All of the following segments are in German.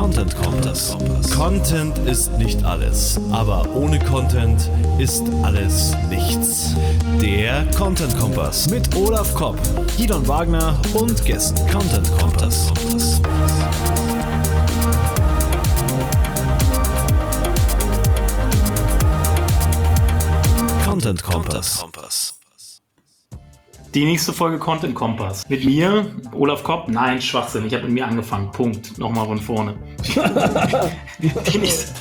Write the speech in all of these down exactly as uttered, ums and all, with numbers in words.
Content Kompass. Content ist nicht alles, aber ohne Content ist alles nichts. Der Content Kompass mit Olaf Kopp, Gidon Wagner und Gästen. Content Kompass. Content Kompass. Die nächste Folge Content Kompass. Mit mir, Olaf Kopp. Nein, Schwachsinn. Ich habe mit mir angefangen. Punkt. Nochmal von vorne. Die nächste...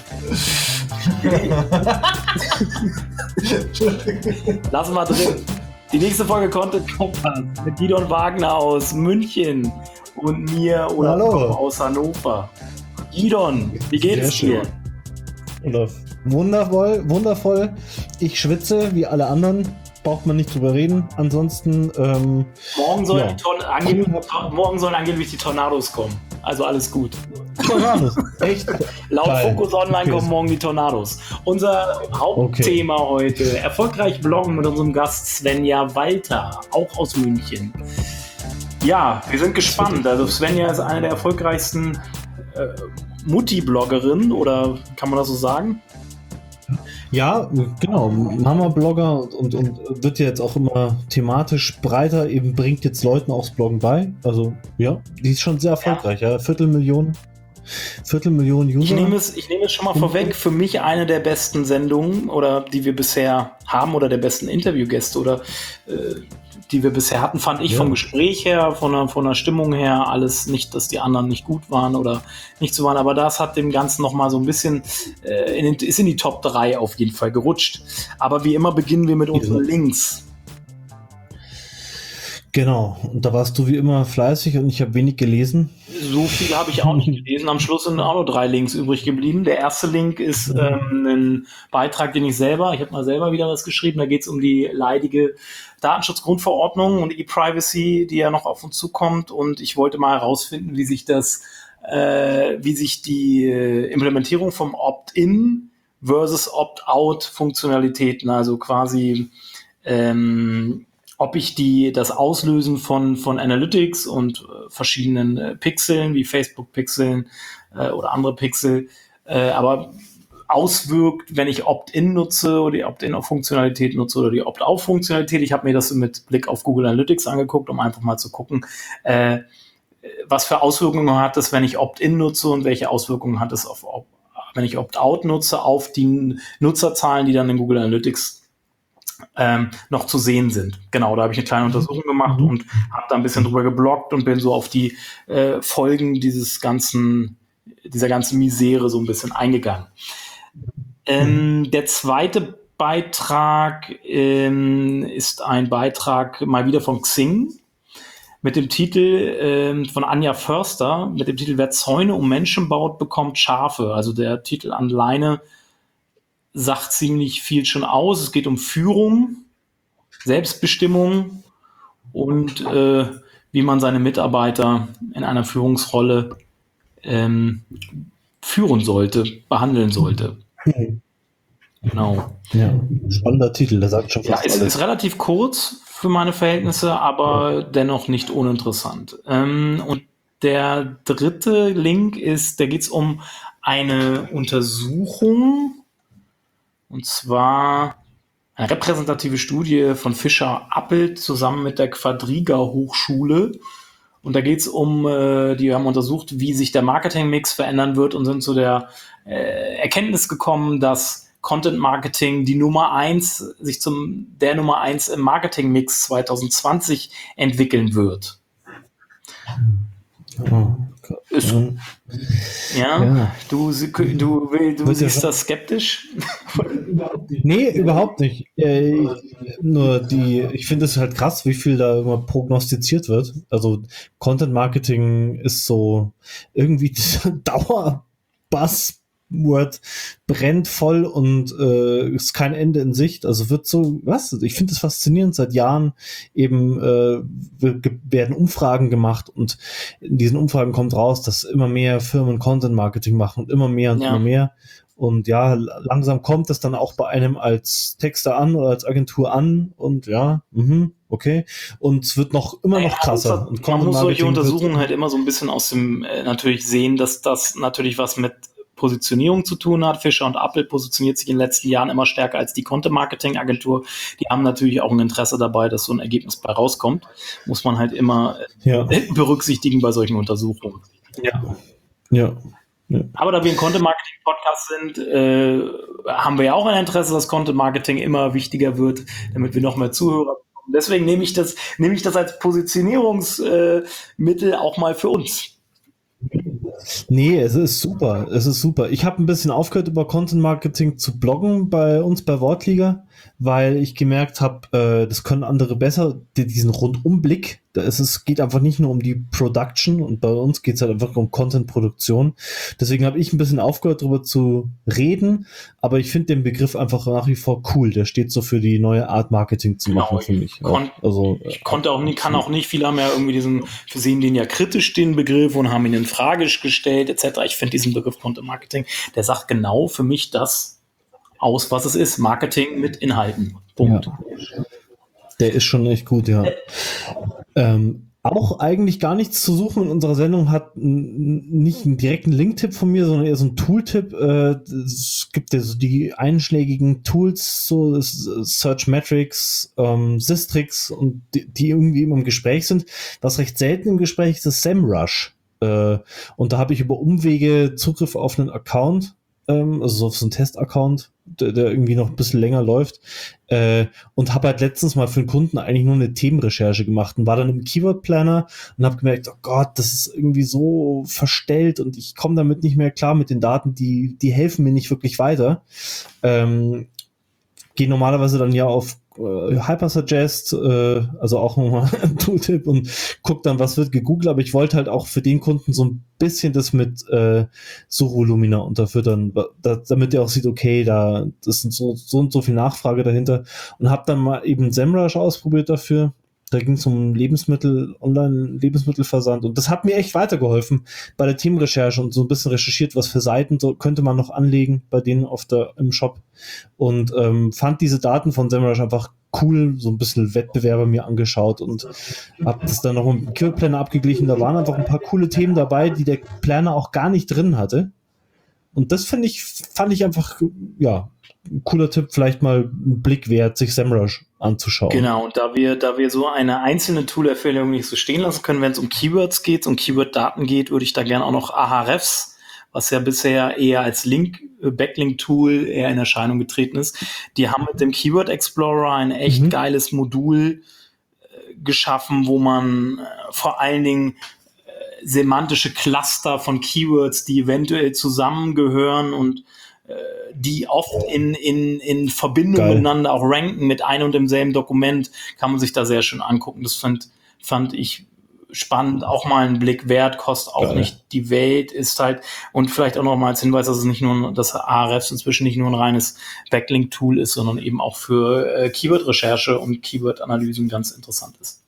Lass mal drin. Die nächste Folge Content Kompass mit Gidon Wagner aus München und mir, Olaf Hallo. Kopp aus Hannover. Gidon, wie geht's dir? Olaf. Wundervoll, wundervoll. Ich schwitze wie alle anderen. Braucht man nicht drüber reden. Ansonsten, ähm, Morgen, soll ja. die Tor- angeblich, morgen sollen angeblich die Tornados kommen. Also alles gut. Tornados. Echt? Laut Geil. Focus Online Okay. kommen morgen die Tornados. Unser Hauptthema heute: erfolgreich bloggen mit unserem Gast Svenja Walter, auch aus München. Ja, wir sind gespannt. Also Svenja ist eine der erfolgreichsten äh, Mutti-Bloggerinnen, oder kann man das so sagen? Ja, genau. Mama-Blogger und, und, und wird ja jetzt auch immer thematisch breiter, eben bringt jetzt Leuten auch das Bloggen bei. Also, ja, die ist schon sehr erfolgreich. Ja, Viertelmillion, Viertelmillion User. Ich nehme es, ich nehme es schon mal vorweg. Für mich eine der besten Sendungen, oder die wir bisher haben, oder der besten Interviewgäste, oder äh, die wir bisher hatten, fand ich Ja. vom Gespräch her, von der, von der Stimmung her, alles nicht, dass die anderen nicht gut waren oder nicht so waren, aber das hat dem Ganzen nochmal so ein bisschen, äh, in den, ist in die Top drei auf jeden Fall gerutscht. Aber wie immer beginnen wir mit unseren Links. Genau. Und da warst du wie immer fleißig und ich habe wenig gelesen. So viel habe ich auch nicht gelesen. Am Schluss sind auch nur drei Links übrig geblieben. Der erste Link ist ähm, ein Beitrag, den ich selber, ich habe mal selber wieder was geschrieben, da geht es um die leidige Datenschutzgrundverordnung und E-Privacy, die ja noch auf uns zukommt, und ich wollte mal herausfinden, wie sich das, äh, wie sich die äh, Implementierung vom Opt-in versus Opt-out-Funktionalitäten, also quasi ähm, ob ich die, das Auslösen von, von Analytics und äh, verschiedenen äh, Pixeln, wie Facebook-Pixeln äh, oder andere Pixel, äh, aber auswirkt, wenn ich Opt-in nutze oder die Opt-in-Funktionalität nutze oder die Opt-out-Funktionalität. Ich habe mir das mit Blick auf Google Analytics angeguckt, um einfach mal zu gucken, äh, was für Auswirkungen hat es, wenn ich Opt-in nutze, und welche Auswirkungen hat es, auf, auf, wenn ich Opt-out nutze, auf die Nutzerzahlen, die dann in Google Analytics Ähm, noch zu sehen sind. Genau, da habe ich eine kleine Untersuchung gemacht und habe da ein bisschen drüber gebloggt und bin so auf die äh, Folgen dieses ganzen, dieser ganzen Misere so ein bisschen eingegangen. Ähm, der zweite Beitrag ähm, ist ein Beitrag mal wieder von Xing mit dem Titel ähm, von Anja Förster mit dem Titel "Wer Zäune um Menschen baut, bekommt Schafe". Also der Titel alleine sagt ziemlich viel schon aus. Es geht um Führung, Selbstbestimmung und äh, wie man seine Mitarbeiter in einer Führungsrolle ähm, führen sollte, behandeln sollte. Genau. Ja, spannender Titel, der sagt schon Ja, fast es alles. ist relativ kurz für meine Verhältnisse, aber dennoch nicht uninteressant. Ähm, und der dritte Link ist, da geht es um eine Untersuchung, und zwar eine repräsentative Studie von Fischer-Appelt zusammen mit der Quadriga Hochschule. Und da geht es um, äh, die haben untersucht, wie sich der Marketingmix verändern wird, und sind zu der äh, Erkenntnis gekommen, dass Content Marketing die Nummer eins, sich zum der Nummer eins im Marketingmix zwanzig zwanzig entwickeln wird. Oh, Ist, ähm, ja, ja. du, du, du, du Wird ja siehst schon- das skeptisch? Nee, überhaupt nicht. Äh, nur die, ich finde es halt krass, wie viel da immer prognostiziert wird. Also Content Marketing ist so irgendwie Dauerbuzzword, brennt voll und äh, ist kein Ende in Sicht. Also wird so, was? Ich finde es faszinierend. Seit Jahren eben äh, werden Umfragen gemacht, und in diesen Umfragen kommt raus, dass immer mehr Firmen Content Marketing machen und immer mehr und Ja. immer mehr. Und ja, langsam kommt es dann auch bei einem als Texter an oder als Agentur an, und ja, mhm, okay? Und es wird noch immer noch krasser. Man Und muss, man muss solche Content-Marketing Untersuchungen wird- halt immer so ein bisschen aus dem, äh, natürlich sehen, dass das natürlich was mit Positionierung zu tun hat. Fischer und Apple positioniert sich in den letzten Jahren immer stärker als die Content-Marketing-Agentur. Die haben natürlich auch ein Interesse dabei, dass so ein Ergebnis bei rauskommt. Muss man halt immer Ja, äh, berücksichtigen bei solchen Untersuchungen. ja, ja. Aber da wir ein Content-Marketing-Podcast sind, äh, haben wir ja auch ein Interesse, dass Content-Marketing immer wichtiger wird, damit wir noch mehr Zuhörer bekommen. Deswegen nehme ich das, nehme ich das als Positionierungsmittel äh, auch mal für uns. Nee, es ist super. Es ist super. Ich habe ein bisschen aufgehört, über Content Marketing zu bloggen bei uns bei Wortliga, weil ich gemerkt habe, äh, das können andere besser, die, diesen Rundumblick. Da ist es geht einfach nicht nur um die Production und bei uns geht es halt einfach um Content-Produktion. Deswegen habe ich ein bisschen aufgehört, darüber zu reden, aber ich finde den Begriff einfach nach wie vor cool. Der steht so für die neue Art, Marketing zu machen Genau, für mich. kon- Auch. Also, Ich konnte auch nicht, kann auch nicht, viele haben ja irgendwie diesen, wir sehen den ja kritisch, den Begriff, und haben ihn in Frage gestellt, et cetera. Ich finde diesen Begriff Content Marketing, der sagt genau für mich das aus, was es ist. Marketing mit Inhalten. Punkt. Ja. Der ist schon echt gut, ja. Ähm, auch eigentlich gar nichts zu suchen in unserer Sendung hat n- nicht einen direkten Link-Tipp von mir, sondern eher so einen Tool-Tipp. Äh, es gibt ja so die einschlägigen Tools, so das Searchmetrics, ähm, Sistrix, und die, die irgendwie immer im Gespräch sind. Was recht selten im Gespräch ist, ist SEMrush. Äh, und da habe ich über Umwege Zugriff auf einen Account, ähm, also so auf so einen Test-Account, der, der irgendwie noch ein bisschen länger läuft. Äh, und habe halt letztens mal für einen Kunden eigentlich nur eine Themenrecherche gemacht und war dann im Keyword Planner und habe gemerkt, oh Gott, das ist irgendwie so verstellt und ich komme damit nicht mehr klar mit den Daten, die, die helfen mir nicht wirklich weiter. Ähm, gehe normalerweise dann ja auf äh, Hypersuggest, äh, also auch nochmal ein Tooltip, und guck dann, was wird gegoogelt, aber ich wollte halt auch für den Kunden so ein bisschen das mit äh, Suchvolumina unterfüttern, da, damit er auch sieht, okay, da das sind so, so und so viel Nachfrage dahinter, und habe dann mal eben SEMrush ausprobiert dafür. Da ging es um Lebensmittel, Online-Lebensmittelversand, und das hat mir echt weitergeholfen bei der Themenrecherche und so ein bisschen recherchiert, was für Seiten so könnte man noch anlegen bei denen auf der im Shop, und ähm, fand diese Daten von SEMrush einfach cool, so ein bisschen Wettbewerber mir angeschaut und habe das dann noch mit dem Keyword Planner abgeglichen. Da waren einfach ein paar coole Themen dabei, die der Planner auch gar nicht drin hatte, und das finde ich, fand ich einfach, ja, ein cooler Tipp, vielleicht mal einen Blick wert, sich SEMrush anzuschauen. Genau, und da wir, da wir so eine einzelne Tool-Empfehlung nicht so stehen lassen können, wenn es um Keywords geht, um Keyword-Daten geht, würde ich da gerne auch noch Ahrefs, was ja bisher eher als Link, Backlink-Tool eher in Erscheinung getreten ist. Die haben mit dem Keyword Explorer ein echt Mhm. geiles Modul äh, geschaffen, wo man äh, vor allen Dingen äh, semantische Cluster von Keywords, die eventuell zusammengehören und äh, die oft in, in, in Verbindung Geil. miteinander auch ranken mit einem und demselben Dokument, kann man sich da sehr schön angucken. Das fand, fand ich spannend, auch mal einen Blick wert, kostet auch Geil. nicht die Welt, ist halt, und vielleicht auch noch mal als Hinweis, dass es nicht nur, dass Ahrefs inzwischen nicht nur ein reines Backlink-Tool ist, sondern eben auch für äh, Keyword-Recherche und Keyword-Analysen ganz interessant ist.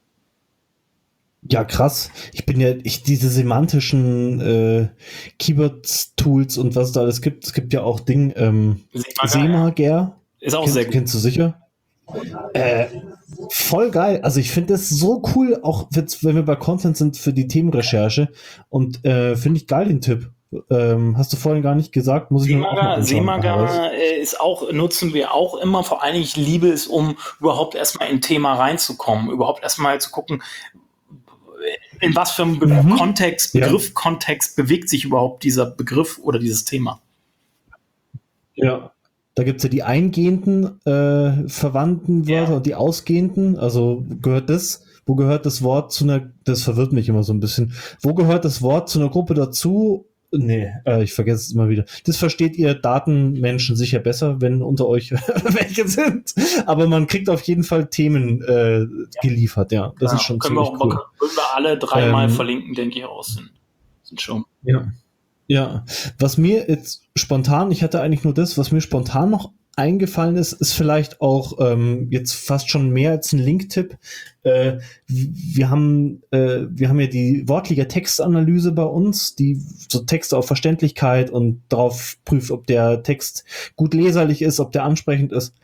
Ja, krass. Ich bin ja, ich, diese semantischen äh, Keyword-Tools und was es da alles gibt, es gibt ja auch Ding, ähm, Semager. Ist auch Kennst, sehr gut. kennst du sicher? Äh, voll geil. Also ich finde das so cool, auch jetzt, wenn wir bei Content sind für die Themenrecherche, und äh, finde ich geil den Tipp. Ähm, hast du vorhin gar nicht gesagt, muss ich mir auch mal Semager, anschauen. Semager äh, ist auch, nutzen wir auch immer, vor allen Dingen, ich liebe es, um überhaupt erstmal in ein Thema reinzukommen, überhaupt erstmal zu gucken, in was für einem Be Mhm. Kontext, Ja. Begriff-Kontext bewegt sich überhaupt dieser Begriff oder dieses Thema. Ja. Da gibt es ja die eingehenden äh, verwandten Wörter Ja. und die ausgehenden. Also gehört das, wo gehört das Wort zu einer, das verwirrt mich immer so ein bisschen. Wo gehört das Wort zu einer Gruppe dazu? Nee, äh, ich vergesse es immer wieder. Das versteht ihr Datenmenschen sicher besser, wenn unter euch welche sind. Aber man kriegt auf jeden Fall Themen äh, geliefert, ja. Das Ja, ist schon können wir ziemlich auch, cool. würden wir alle dreimal Ähm, verlinken, denke ich, aus. Sind, sind schon. Ja. Ja, was mir jetzt spontan, ich hatte eigentlich nur das, was mir spontan noch eingefallen ist, ist vielleicht auch ähm, jetzt fast schon mehr als ein Link-Tipp. Äh, wir haben äh, wir haben ja die Wortliga Textanalyse bei uns, die so Texte auf Verständlichkeit und darauf prüft, ob der Text gut leserlich ist, ob der ansprechend ist.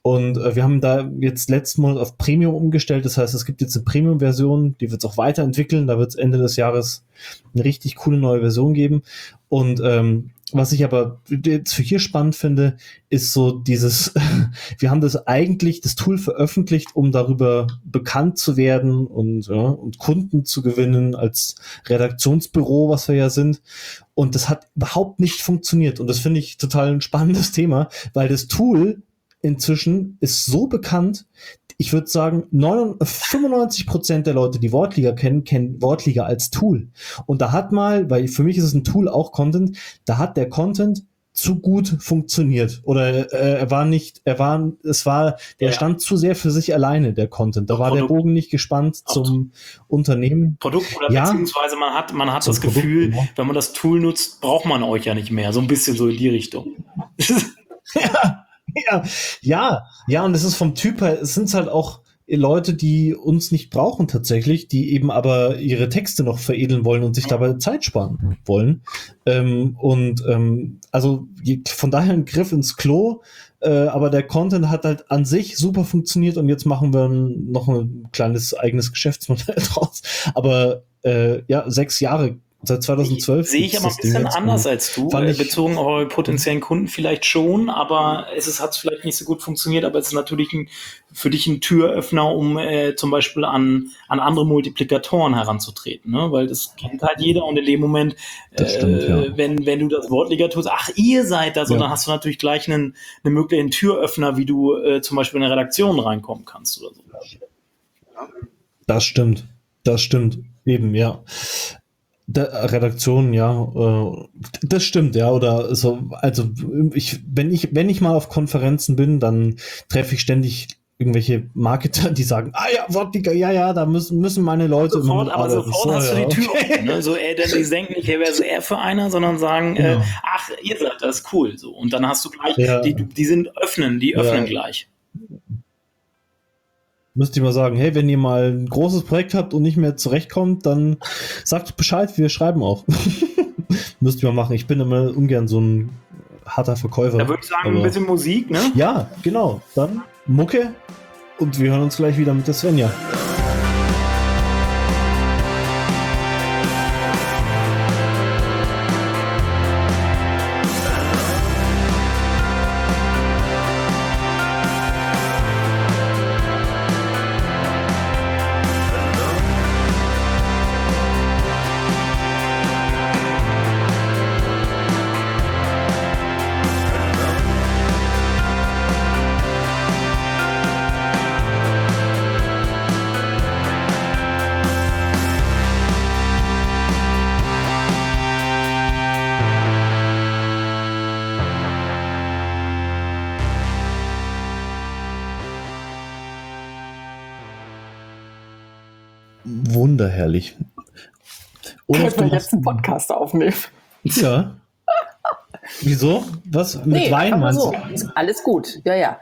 Und äh, wir haben da jetzt letzten Monat auf Premium umgestellt. Das heißt, es gibt jetzt eine Premium-Version, die wird es auch weiterentwickeln. Da wird es Ende des Jahres eine richtig coole neue Version geben. Und ähm, was ich aber jetzt für hier spannend finde, ist so dieses, wir haben das eigentlich, das Tool veröffentlicht, um darüber bekannt zu werden und, ja, und Kunden zu gewinnen als Redaktionsbüro, was wir ja sind. Und das hat überhaupt nicht funktioniert. Und das finde ich total ein spannendes Thema, weil das Tool inzwischen ist so bekannt, ich würde sagen, fünfundneunzig Prozent der Leute, die Wortliga kennen, kennen Wortliga als Tool. Und da hat mal, weil für mich ist es ein Tool auch Content, da hat der Content zu gut funktioniert. Oder äh, er war nicht, er war, es war, der ja. stand zu sehr für sich alleine, der Content. Da war Produkt, der Bogen nicht gespannt zum Unternehmen. Produkt oder ja. beziehungsweise man hat, man hat das Produkt, Gefühl, genau. wenn man das Tool nutzt, braucht man euch ja nicht mehr. So ein bisschen so in die Richtung. ja. Ja, ja, ja, und es ist vom Typ her, es sind halt auch Leute, die uns nicht brauchen tatsächlich, die eben aber ihre Texte noch veredeln wollen und sich dabei Zeit sparen wollen. Ähm, und ähm, also von daher ein Griff ins Klo, äh, aber der Content hat halt an sich super funktioniert und jetzt machen wir noch ein kleines eigenes Geschäftsmodell draus. Aber äh, ja, sechs Jahre. Seit zweitausendzwölf sehe ich aber ein bisschen anders als du, äh, bezogen auf eure potenziellen Kunden vielleicht schon, aber es ist, hat es vielleicht nicht so gut funktioniert, aber es ist natürlich ein, für dich ein Türöffner, um äh, zum Beispiel an, an andere Multiplikatoren heranzutreten, ne? Weil das kennt halt jeder und in dem Moment, äh, stimmt, ja. wenn, wenn du das Wortliga tust, ach, ihr seid das, ja. und dann hast du natürlich gleich einen, einen möglichen Türöffner, wie du äh, zum Beispiel in eine Redaktion reinkommen kannst oder so. Das stimmt, das stimmt, eben, ja. Der Redaktion, ja, äh, das stimmt, ja, oder so, also ich, wenn ich, wenn ich mal auf Konferenzen bin, dann treffe ich ständig irgendwelche Marketer, die sagen, ah ja, Wortliga, ja, ja, da müssen, müssen meine Leute sofort, immer mit aber arbeiten. Sofort so, hast ja, du die Tür okay. offen, ne? So, ey, denn die denken nicht, hey, wer ist er für einer, sondern sagen, ja. äh, ach, ihr seid das, cool, so. Und dann hast du gleich, ja. die, die sind öffnen, die öffnen ja. gleich. Müsste ich mal sagen, hey, wenn ihr mal ein großes Projekt habt und nicht mehr zurechtkommt, dann sagt Bescheid, wir schreiben auch. Müsste ich mal machen. Ich bin immer ungern so ein harter Verkäufer. Da würde ich sagen, aber ein bisschen Musik, ne? Ja, genau. Dann Mucke und wir hören uns gleich wieder mit der Svenja. Wunderherrlich. Oder können wir jetzt einen Podcast aufnehmen? Ja. Wieso? Was? Mit nee, Wein meinst so. du? Ist alles gut, ja, ja.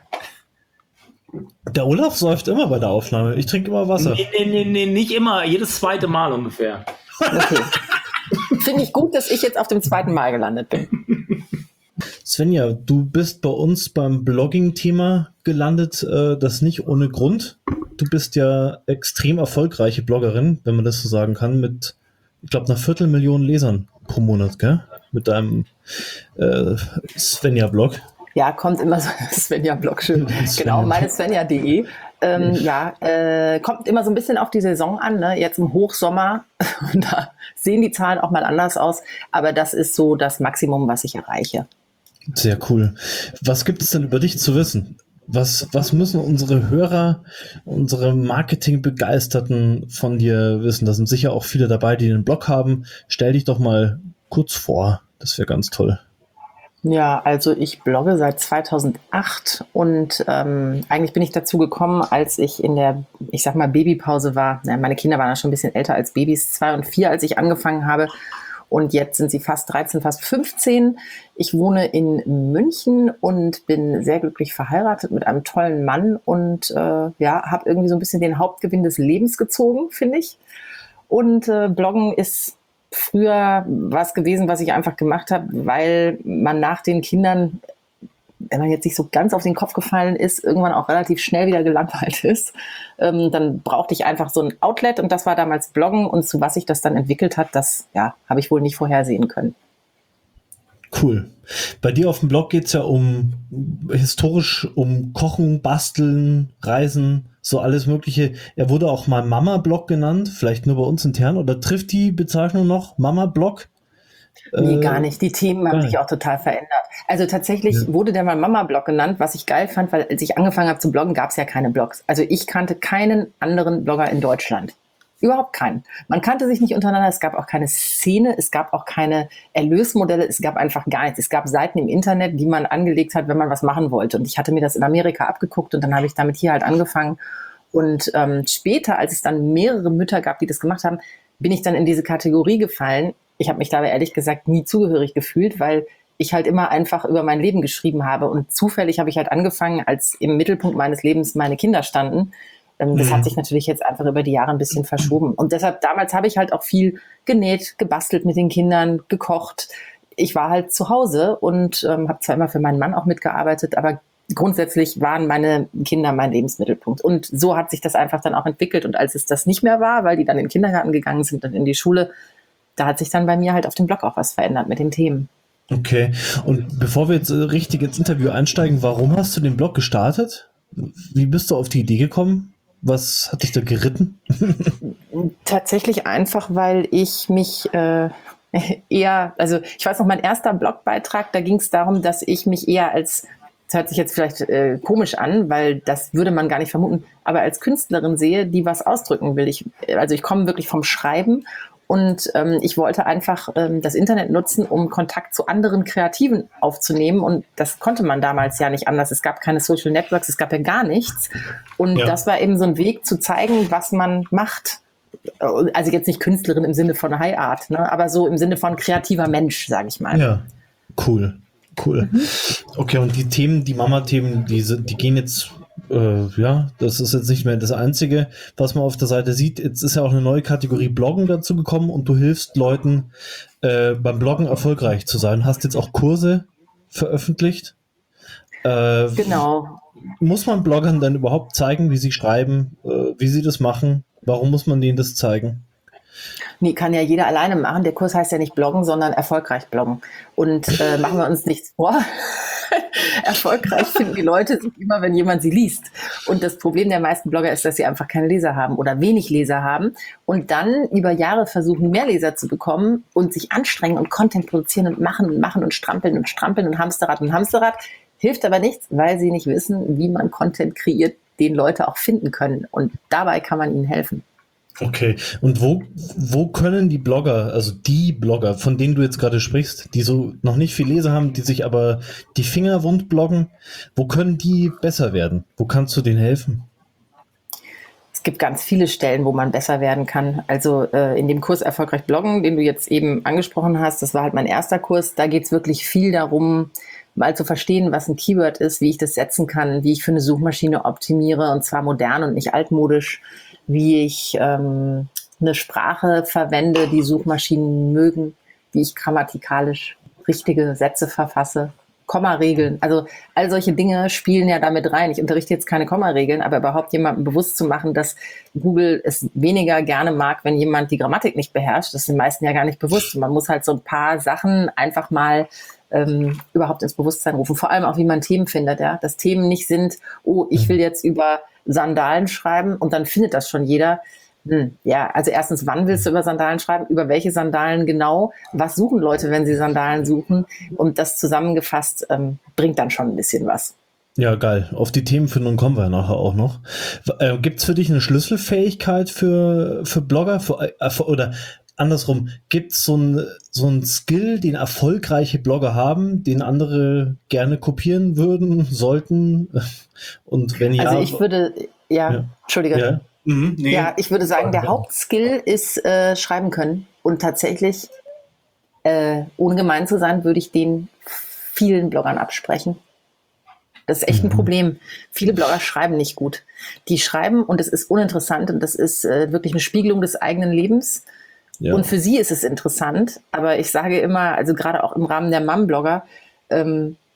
Der Olaf säuft immer bei der Aufnahme. Ich trinke immer Wasser. Nee, nee, nee, nee, nicht immer. Jedes zweite Mal ungefähr. Okay. Finde ich gut, dass ich jetzt auf dem zweiten Mal gelandet bin. Svenja, du bist bei uns beim Blogging-Thema gelandet, äh, das nicht ohne Grund. Du bist ja extrem erfolgreiche Bloggerin, wenn man das so sagen kann, mit, ich glaube, einer Viertelmillion Lesern pro Monat, gell? Mit deinem äh, Svenja-Blog. Ja, kommt immer so, Svenja-Blog, schön. Genau, meine Svenja punkt de. Ähm, ja, äh, kommt immer so ein bisschen auf die Saison an, ne? Jetzt im Hochsommer, da sehen die Zahlen auch mal anders aus, aber das ist so das Maximum, was ich erreiche. Sehr cool. Was gibt es denn über dich zu wissen? Was, was müssen unsere Hörer, unsere Marketingbegeisterten von dir wissen? Da sind sicher auch viele dabei, die einen Blog haben. Stell dich doch mal kurz vor. Das wäre ganz toll. Ja, also ich blogge seit zweitausendacht und ähm, eigentlich bin ich dazu gekommen, als ich in der, ich sag mal, Babypause war. Ja, meine Kinder waren ja schon ein bisschen älter als Babys, zwei und vier, als ich angefangen habe. Und jetzt sind sie fast dreizehn, fast fünfzehn. Ich wohne in München und bin sehr glücklich verheiratet mit einem tollen Mann und äh, ja, habe irgendwie so ein bisschen den Hauptgewinn des Lebens gezogen, finde ich. Und äh, Bloggen ist früher was gewesen, was ich einfach gemacht habe, weil man nach den Kindern wenn man jetzt nicht so ganz auf den Kopf gefallen ist, irgendwann auch relativ schnell wieder gelangweilt ist. Ähm, dann brauchte ich einfach so ein Outlet und das war damals Bloggen und zu was sich das dann entwickelt hat, das ja, habe ich wohl nicht vorhersehen können. Cool. Bei dir auf dem Blog geht es ja um historisch um Kochen, Basteln, Reisen, so alles Mögliche. Er wurde auch mal Mama-Blog genannt, vielleicht nur bei uns intern, oder trifft die Bezeichnung noch Mama-Blog? Nee, Äh, gar nicht. Die Themen haben gar sich nicht. auch total verändert. Also tatsächlich Ja. wurde der mal Mama-Blog genannt, was ich geil fand, weil als ich angefangen habe zu bloggen, gab es ja keine Blogs. Also ich kannte keinen anderen Blogger in Deutschland. Überhaupt keinen. Man kannte sich nicht untereinander, es gab auch keine Szene, es gab auch keine Erlösmodelle, es gab einfach gar nichts. Es gab Seiten im Internet, die man angelegt hat, wenn man was machen wollte. Und ich hatte mir das in Amerika abgeguckt und dann habe ich damit hier halt angefangen. Und ähm, später, als es dann mehrere Mütter gab, die das gemacht haben, bin ich dann in diese Kategorie gefallen. Ich habe mich dabei ehrlich gesagt nie zugehörig gefühlt, weil ich halt immer einfach über mein Leben geschrieben habe. Und zufällig habe ich halt angefangen, als im Mittelpunkt meines Lebens meine Kinder standen. Ähm, das Mhm. hat sich natürlich jetzt einfach über die Jahre ein bisschen verschoben. Und deshalb, damals habe ich halt auch viel genäht, gebastelt mit den Kindern, gekocht. Ich war halt zu Hause und ähm, habe zwar immer für meinen Mann auch mitgearbeitet, aber grundsätzlich waren meine Kinder mein Lebensmittelpunkt. Und so hat sich das einfach dann auch entwickelt. Und als es das nicht mehr war, weil die dann in den Kindergarten gegangen sind und in die Schule, da hat sich dann bei mir halt auf dem Blog auch was verändert mit den Themen. Okay. Und bevor wir jetzt äh, richtig ins Interview einsteigen, warum hast du den Blog gestartet? Wie bist du auf die Idee gekommen? Was hat dich da geritten? Tatsächlich einfach, weil ich mich äh, eher, also ich weiß noch, mein erster Blogbeitrag, da ging es darum, dass ich mich eher als, das hört sich jetzt vielleicht äh, komisch an, weil das würde man gar nicht vermuten, aber als Künstlerin sehe, die was ausdrücken will. Ich, also ich komme wirklich vom Schreiben und ähm, ich wollte einfach ähm, das Internet nutzen, um Kontakt zu anderen Kreativen aufzunehmen und das konnte man damals ja nicht anders. Es gab keine Social Networks, es gab ja gar nichts und Ja. das war eben so ein Weg zu zeigen, was man macht. Also jetzt nicht Künstlerin im Sinne von High Art, ne, aber so im Sinne von kreativer Mensch, sage ich mal. Ja, cool, cool. Okay, und die Themen, die Mama-Themen, die, sind- die gehen jetzt, äh, ja, das ist jetzt nicht mehr das Einzige, was man auf der Seite sieht. Jetzt ist ja auch eine neue Kategorie Bloggen dazu gekommen und du hilfst Leuten äh, beim Bloggen erfolgreich zu sein. Hast jetzt auch Kurse veröffentlicht. Äh, Genau. Muss man Bloggern dann überhaupt zeigen, wie sie schreiben, äh, wie sie das machen? Warum muss man denen das zeigen? Nee, kann ja jeder alleine machen. Der Kurs heißt ja nicht bloggen, sondern erfolgreich bloggen. Und äh, machen wir uns nichts vor. Erfolgreich finden die Leute sich immer, wenn jemand sie liest. Und das Problem der meisten Blogger ist, dass sie einfach keine Leser haben oder wenig Leser haben und dann über Jahre versuchen, mehr Leser zu bekommen und sich anstrengen und Content produzieren und machen und machen und strampeln und strampeln und Hamsterrad und Hamsterrad. Hilft aber nichts, weil sie nicht wissen, wie man Content kreiert, den Leute auch finden können. Und dabei kann man ihnen helfen. Okay, und wo, wo können die Blogger, also die Blogger, von denen du jetzt gerade sprichst, die so noch nicht viel Leser haben, die sich aber die Finger wund bloggen, wo können die besser werden? Wo kannst du denen helfen? Es gibt ganz viele Stellen, wo man besser werden kann. Also äh, in dem Kurs Erfolgreich Bloggen, den du jetzt eben angesprochen hast, das war halt mein erster Kurs, da geht es wirklich viel darum, mal zu verstehen, was ein Keyword ist, wie ich das setzen kann, wie ich für eine Suchmaschine optimiere und zwar modern und nicht altmodisch, wie ich ähm, eine Sprache verwende, die Suchmaschinen mögen, wie ich grammatikalisch richtige Sätze verfasse, Kommaregeln. Also all solche Dinge spielen ja damit rein. Ich unterrichte jetzt keine Kommaregeln, aber überhaupt jemandem bewusst zu machen, dass Google es weniger gerne mag, wenn jemand die Grammatik nicht beherrscht. Das ist den meisten ja gar nicht bewusst. Und man muss halt so ein paar Sachen einfach mal ähm, überhaupt ins Bewusstsein rufen. Vor allem auch, wie man Themen findet. Ja? Dass Themen nicht sind, oh, ich will jetzt über Sandalen schreiben und dann findet das schon jeder. Hm, ja, also erstens, wann willst du über Sandalen schreiben? Über welche Sandalen genau? Was suchen Leute, wenn sie Sandalen suchen? Und das zusammengefasst ähm, bringt dann schon ein bisschen was. Ja, geil. Auf die Themenfindung kommen wir nachher auch noch. Äh, Gibt es für dich eine Schlüsselfähigkeit für, für Blogger? Für, äh, für, oder andersrum, gibt es so ein, so ein Skill, den erfolgreiche Blogger haben, den andere gerne kopieren würden, sollten? Und wenn ja... Also ich würde, ja, Ja. Entschuldige. Ja. Mhm, nee. Ja, ich würde sagen, der Hauptskill ist äh, schreiben können. Und tatsächlich, äh, ohne gemein zu sein, würde ich den vielen Bloggern absprechen. Das ist echt ein Mhm. Problem. Viele Blogger schreiben nicht gut. Die schreiben und es ist uninteressant und das ist äh, wirklich eine Spiegelung des eigenen Lebens. Ja. Und für sie ist es interessant. Aber ich sage immer, also gerade auch im Rahmen der Mom-Blogger, ähm,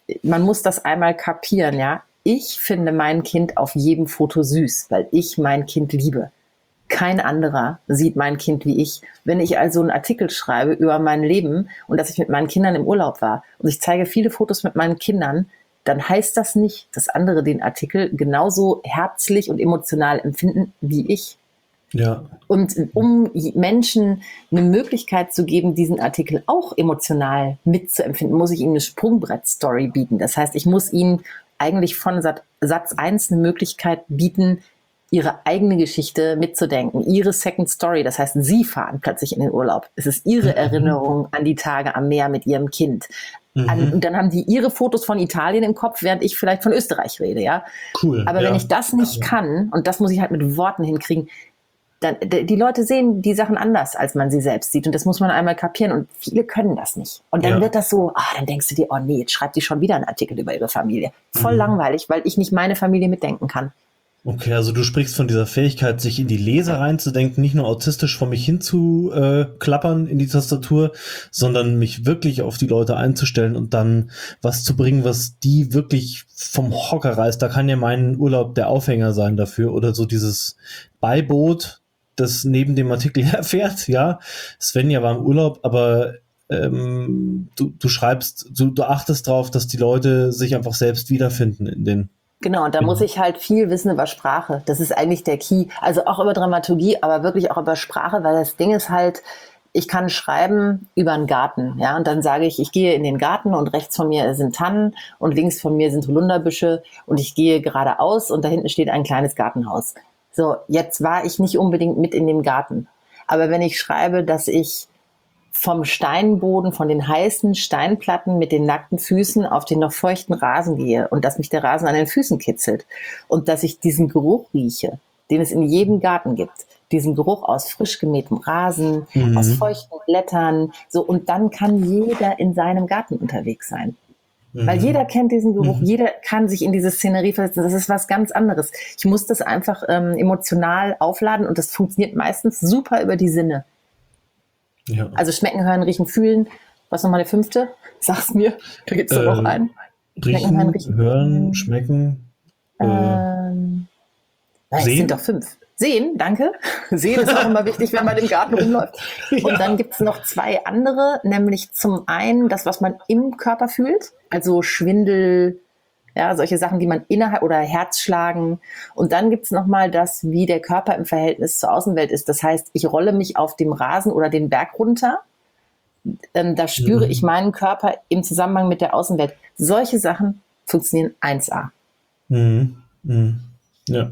man muss das einmal kapieren, ja. Ich finde mein Kind auf jedem Foto süß, weil ich mein Kind liebe. Kein anderer sieht mein Kind wie ich. Wenn ich also einen Artikel schreibe über mein Leben und dass ich mit meinen Kindern im Urlaub war und ich zeige viele Fotos mit meinen Kindern, dann heißt das nicht, dass andere den Artikel genauso herzlich und emotional empfinden wie ich. Ja. Und um Menschen eine Möglichkeit zu geben, diesen Artikel auch emotional mitzuempfinden, muss ich ihnen eine Sprungbrett-Story bieten. Das heißt, ich muss ihnen eigentlich von Satz eins eine Möglichkeit bieten, ihre eigene Geschichte mitzudenken, ihre Second Story. Das heißt, sie fahren plötzlich in den Urlaub. Es ist ihre mhm. Erinnerung an die Tage am Meer mit ihrem Kind. Mhm. An, und dann haben die ihre Fotos von Italien im Kopf, während ich vielleicht von Österreich rede. Ja? Cool. Aber ja. wenn ich das nicht kann, und das muss ich halt mit Worten hinkriegen, dann, die Leute sehen die Sachen anders, als man sie selbst sieht. Und das muss man einmal kapieren. Und viele können das nicht. Und dann ja. wird das so, ah, dann denkst du dir, oh nee, jetzt schreibt die schon wieder einen Artikel über ihre Familie. Voll mhm. langweilig, weil ich nicht meine Familie mitdenken kann. Okay, also du sprichst von dieser Fähigkeit, sich in die Leser reinzudenken, nicht nur autistisch vor mich hinzuklappern äh, in die Tastatur, sondern mich wirklich auf die Leute einzustellen und dann was zu bringen, was die wirklich vom Hocker reißt. Da kann ja mein Urlaub der Aufhänger sein dafür oder so dieses Beiboot, das neben dem Artikel herfährt. Ja, Svenja war im Urlaub, aber ähm, du, du schreibst, du, du achtest drauf, dass die Leute sich einfach selbst wiederfinden in den Genau, und da muss ich halt viel wissen über Sprache. Das ist eigentlich der Key. Also auch über Dramaturgie, aber wirklich auch über Sprache, weil das Ding ist halt, ich kann schreiben über einen Garten, ja, und dann sage ich, ich gehe in den Garten und rechts von mir sind Tannen und links von mir sind Holunderbüsche und ich gehe geradeaus und da hinten steht ein kleines Gartenhaus. So, jetzt war ich nicht unbedingt mit in dem Garten. Aber wenn ich schreibe, dass ich vom Steinboden, von den heißen Steinplatten mit den nackten Füßen auf den noch feuchten Rasen gehe und dass mich der Rasen an den Füßen kitzelt und dass ich diesen Geruch rieche, den es in jedem Garten gibt, diesen Geruch aus frisch gemähtem Rasen, mhm. aus feuchten Blättern, so, und dann kann jeder in seinem Garten unterwegs sein. Mhm. Weil jeder kennt diesen Geruch, mhm. jeder kann sich in diese Szenerie versetzen, das ist was ganz anderes. Ich muss das einfach ähm, emotional aufladen und das funktioniert meistens super über die Sinne. Ja. Also schmecken, hören, riechen, fühlen. Was nochmal der fünfte? Sag's mir. Da gibt's doch ähm, noch einen. Riechen, hören, riechen, hören, schmecken. Ähm, äh, es sind doch fünf. Sehen, danke. Sehen ist auch immer wichtig, wenn man im Garten rumläuft. Ja. Und dann gibt's noch zwei andere, nämlich zum einen das, was man im Körper fühlt, also Schwindel, ja, solche Sachen, die man innerhalb oder Herzschlagen. Und dann gibt's noch mal das, wie der Körper im Verhältnis zur Außenwelt ist. Das heißt, ich rolle mich auf dem Rasen oder den Berg runter. Ähm, da spüre mhm. ich meinen Körper im Zusammenhang mit der Außenwelt. Solche Sachen funktionieren eins a. Mhm. Mhm. Ja.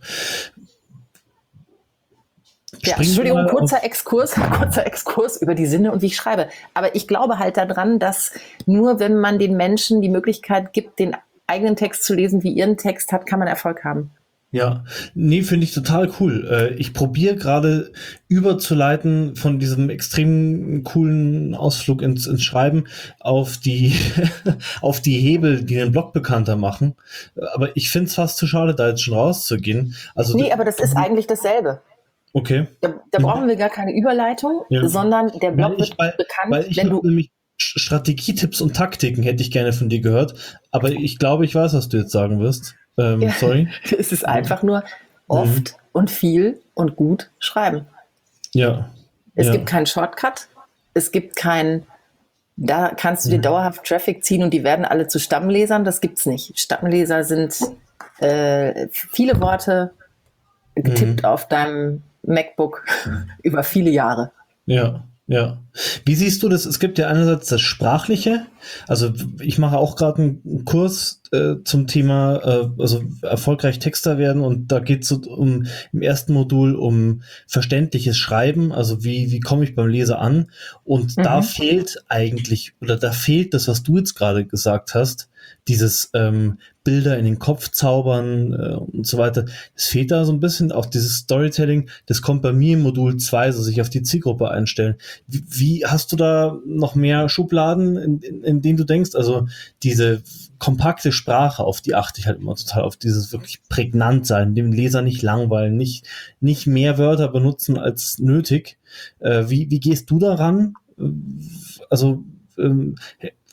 Ja, Entschuldigung, kurzer Exkurs, kurzer Exkurs über die Sinne und wie ich schreibe. Aber ich glaube halt daran, dass nur wenn man den Menschen die Möglichkeit gibt, den eigenen Text zu lesen, wie ihren Text hat, kann man Erfolg haben. Ja, nee, finde ich total cool. Ich probiere gerade überzuleiten von diesem extrem coolen Ausflug ins, ins Schreiben auf die auf die Hebel, die den Blog bekannter machen. Aber ich finde es fast zu schade, da jetzt schon rauszugehen. Also nee, aber das ist eigentlich dasselbe. Okay. Da, da brauchen wir gar keine Überleitung, ja. sondern der Blog weil ich, wird weil, bekannt, weil ich wenn du... nämlich Strategietipps und Taktiken hätte ich gerne von dir gehört, aber ich glaube, ich weiß, was du jetzt sagen wirst. Ähm, ja, sorry. Es ist einfach nur oft mhm. und viel und gut schreiben. Ja. Es ja. gibt keinen Shortcut, es gibt kein, da kannst du dir mhm. dauerhaft Traffic ziehen und die werden alle zu Stammlesern, das gibt's nicht. Stammleser sind äh, viele Worte getippt mhm. auf deinem MacBook über viele Jahre. Ja. Ja. Wie siehst du das? Es gibt ja einerseits das Sprachliche. Also ich mache auch gerade einen Kurs äh, zum Thema, äh, also erfolgreich Texter werden, und da geht es so um im ersten Modul um verständliches Schreiben. Also wie wie komme ich beim Leser an? Und mhm. da fehlt eigentlich oder da fehlt das, was du jetzt gerade gesagt hast, dieses ähm, Bilder in den Kopf zaubern äh, und so weiter. Es fehlt da so ein bisschen, auch dieses Storytelling, das kommt bei mir im Modul zwei, so sich auf die Zielgruppe einstellen. Wie, wie hast du da noch mehr Schubladen, in, in, in denen du denkst? Also diese kompakte Sprache, auf die achte ich halt immer total, auf dieses wirklich prägnant sein, dem Leser nicht langweilen, nicht, nicht mehr Wörter benutzen als nötig. Äh, wie, wie gehst du daran? Also ähm,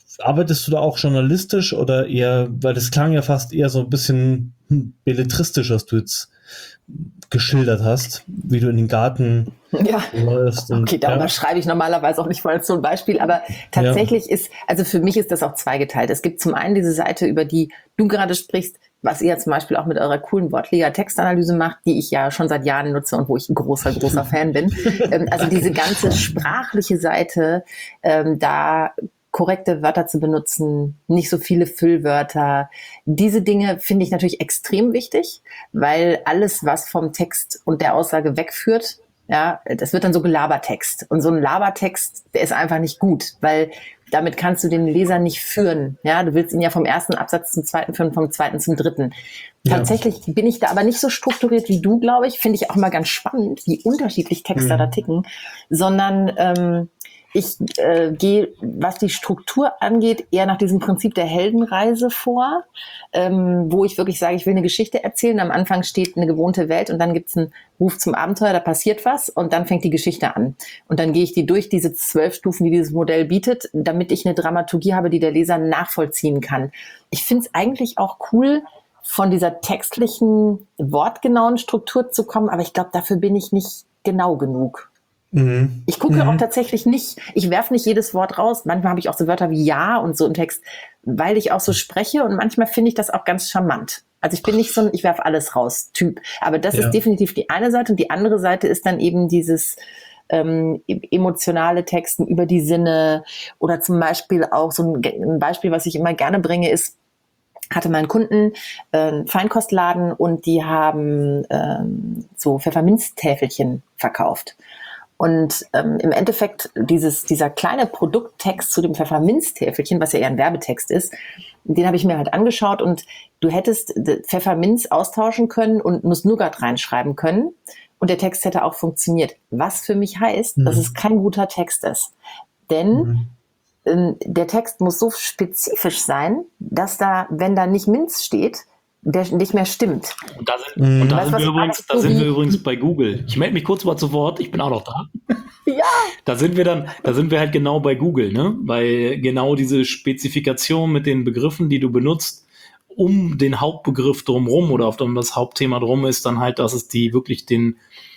arbeitest du da auch journalistisch oder eher, weil das klang ja fast eher so ein bisschen hm, belletristisch, was du jetzt geschildert hast, wie du in den Garten ja. läufst. Und, okay, darüber ja. schreibe ich normalerweise auch nicht mal als so ein Beispiel, aber tatsächlich ja. ist, also für mich ist das auch zweigeteilt. Es gibt zum einen diese Seite, über die du gerade sprichst, was ihr zum Beispiel auch mit eurer coolen Wortliga-Textanalyse macht, die ich ja schon seit Jahren nutze und wo ich ein großer, großer Fan bin. Ähm, also diese ganze sprachliche Seite, ähm, da korrekte Wörter zu benutzen, nicht so viele Füllwörter. Diese Dinge finde ich natürlich extrem wichtig, weil alles, was vom Text und der Aussage wegführt, ja, das wird dann so Gelabertext. Und so ein Labertext, der ist einfach nicht gut, weil damit kannst du den Leser nicht führen. Ja, du willst ihn ja vom ersten Absatz zum zweiten führen, vom zweiten zum dritten. Ja. Tatsächlich bin ich da aber nicht so strukturiert wie du, glaube ich. Finde ich auch mal ganz spannend, wie unterschiedlich Texter mhm. da ticken, sondern ähm, ich äh, gehe, was die Struktur angeht, eher nach diesem Prinzip der Heldenreise vor, ähm, wo ich wirklich sage, ich will eine Geschichte erzählen. Am Anfang steht eine gewohnte Welt und dann gibt's einen Ruf zum Abenteuer, da passiert was und dann fängt die Geschichte an. Und dann gehe ich die durch diese zwölf Stufen, die dieses Modell bietet, damit ich eine Dramaturgie habe, die der Leser nachvollziehen kann. Ich finde es eigentlich auch cool, von dieser textlichen, wortgenauen Struktur zu kommen, aber ich glaube, dafür bin ich nicht genau genug. Mhm. Ich gucke mhm. auch tatsächlich nicht, ich werfe nicht jedes Wort raus. Manchmal habe ich auch so Wörter wie ja und so im Text, weil ich auch so spreche und manchmal finde ich das auch ganz charmant. Also ich bin nicht so ein ich werfe alles raus Typ, aber das ja. ist definitiv die eine Seite und die andere Seite ist dann eben dieses ähm, emotionale Texten über die Sinne oder zum Beispiel auch so ein, ein Beispiel, was ich immer gerne bringe, ist, hatte meinen Kunden äh, einen Feinkostladen und die haben ähm, so Pfefferminztäfelchen verkauft. Und ähm, im Endeffekt dieses dieser kleine Produkttext zu dem Pfefferminztäfelchen, was ja eher ein Werbetext ist, den habe ich mir halt angeschaut und du hättest Pfefferminz austauschen können und Nuss-Nougat reinschreiben können und der Text hätte auch funktioniert. Was für mich heißt, mhm. dass es kein guter Text ist. Denn mhm. ähm, der Text muss so spezifisch sein, dass da, wenn da nicht Minz steht, der nicht mehr stimmt. Und da sind, mhm. und da weißt, sind, wir, übrigens, da sind wir übrigens bei Google. Ich melde mich kurz mal zu Wort, ich bin auch noch da. Ja. Da sind wir dann, da sind wir halt genau bei Google, ne? Bei genau diese Spezifikation mit den Begriffen, die du benutzt, um den Hauptbegriff drumherum oder auf um das Hauptthema drum ist dann halt, dass es die wirklich den,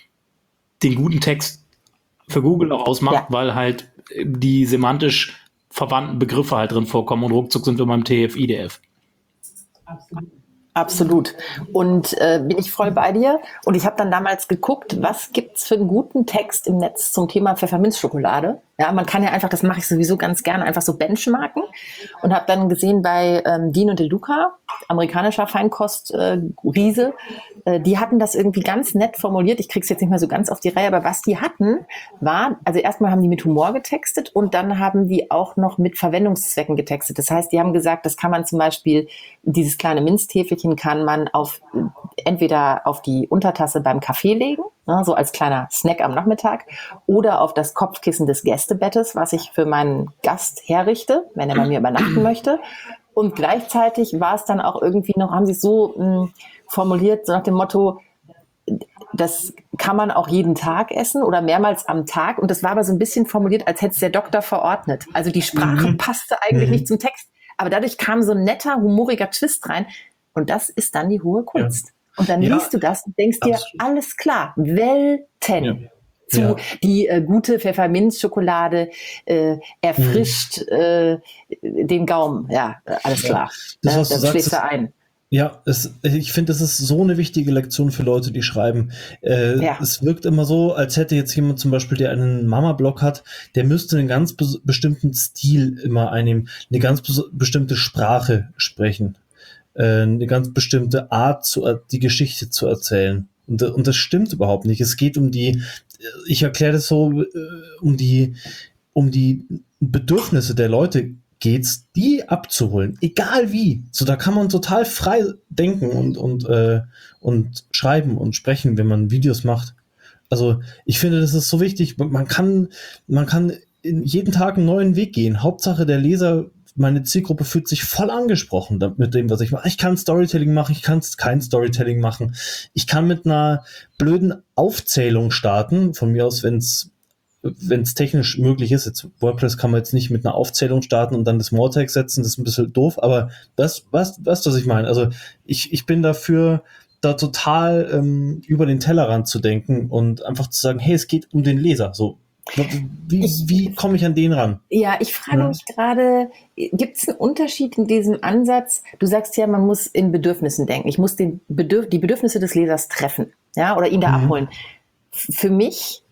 den guten Text für Google auch ausmacht, ja. weil halt die semantisch verwandten Begriffe halt drin vorkommen und ruckzuck sind wir beim T F I D F. Absolut. Absolut. Und äh, bin ich voll bei dir. Und ich habe dann damals geguckt, was gibt's für einen guten Text im Netz zum Thema Pfefferminzschokolade. Ja, man kann ja einfach, das mache ich sowieso ganz gerne, einfach so benchmarken. Und habe dann gesehen bei ähm, Dean und DeLuca, amerikanischer Feinkost-Riese, äh, äh, die hatten das irgendwie ganz nett formuliert. Ich krieg's jetzt nicht mehr so ganz auf die Reihe, aber was die hatten, war, also erstmal haben die mit Humor getextet und dann haben die auch noch mit Verwendungszwecken getextet. Das heißt, die haben gesagt, das kann man zum Beispiel, dieses kleine Minztäfelchen kann man auf entweder auf die Untertasse beim Kaffee legen, ne, so als kleiner Snack am Nachmittag, oder auf das Kopfkissen des Gästebettes, was ich für meinen Gast herrichte, wenn er bei mir übernachten möchte. Und gleichzeitig war es dann auch irgendwie noch, haben sie es so mh, formuliert, so nach dem Motto, das kann man auch jeden Tag essen oder mehrmals am Tag. Und das war aber so ein bisschen formuliert, als hätte es der Doktor verordnet. Also die Sprache mhm. passte eigentlich mhm. nicht zum Text. Aber dadurch kam so ein netter, humoriger Twist rein. Und das ist dann die hohe Kunst. Ja. Und dann ja, liest du das und denkst dir, absolut. Alles klar, Welten. Ja. Zu ja. die äh, gute Pfefferminzschokolade äh, erfrischt mhm. äh, den Gaumen. Ja, alles klar. Ja, das, äh, das schlägst du ein. Ja, es, ich finde, das ist so eine wichtige Lektion für Leute, die schreiben. Äh, ja. Es wirkt immer so, als hätte jetzt jemand zum Beispiel, der einen Mama-Blog hat, der müsste einen ganz be- bestimmten Stil immer einnehmen, eine ganz be- bestimmte Sprache sprechen, äh, eine ganz bestimmte Art, zu, die Geschichte zu erzählen. Und, und das stimmt überhaupt nicht. Es geht um die, ich erkläre das so, äh, um die, um die Bedürfnisse der Leute geht's, die abzuholen, egal wie. So, da kann man total frei denken und und äh, und schreiben und sprechen, wenn man Videos macht. Also ich finde, das ist so wichtig. Man kann man kann in jeden Tag einen neuen Weg gehen. Hauptsache der Leser, meine Zielgruppe fühlt sich voll angesprochen mit dem, was ich mache. Ich kann Storytelling machen, ich kann kein Storytelling machen. Ich kann mit einer blöden Aufzählung starten, von mir aus, wenn es wenn es technisch möglich ist, jetzt WordPress kann man jetzt nicht mit einer Aufzählung starten und dann das More-Tag setzen, das ist ein bisschen doof, aber das, was, was, was ich meine, also ich, ich bin dafür, da total ähm, über den Tellerrand zu denken und einfach zu sagen, hey, es geht um den Leser, so. Wie, Ich- wie komme ich an den ran? Ja, ich frage Ja. mich gerade, gibt es einen Unterschied in diesem Ansatz? Du sagst ja, man muss in Bedürfnissen denken. Ich muss den Bedürf- die Bedürfnisse des Lesers treffen, ja, oder ihn da Mhm. abholen. F- Für mich,